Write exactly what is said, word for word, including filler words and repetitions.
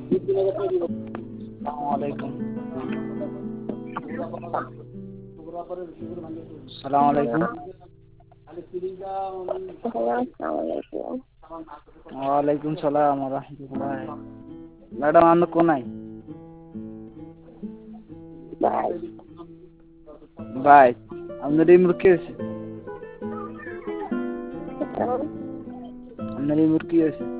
আসসালামু আলাইকুম। ওয়ালাইকুম সালাম ওয়া রাহমাতুল্লাহ। ম্যাডাম আপনি কোনায়? বাই আপনার ইমুর কি হয়েছে? আপনার ইমুর কি হয়েছে?